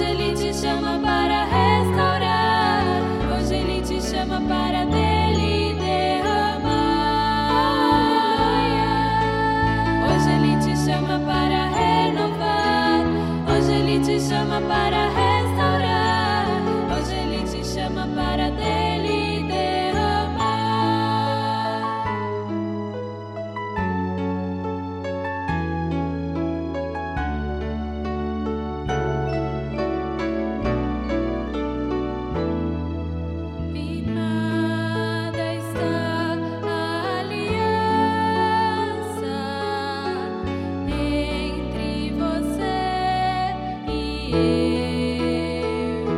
Ele te chama para restaurar. Hoje Ele te chama para dele derramar. Hoje Ele te chama para renovar. Hoje Ele te chama para restaurar. Hoje Ele te chama para dele derramar. Firmada está a aliança entre você e eu.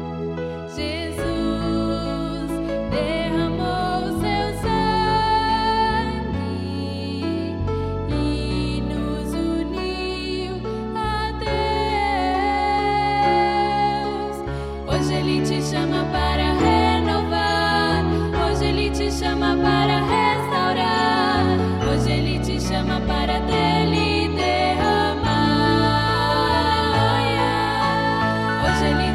Jesus derramou seu sangue e nos uniu a Deus. Hoje Ele te chama para renovar. Hoje Ele te chama para restaurar. Hoje Ele te chama para dele derramar. Hoje Ele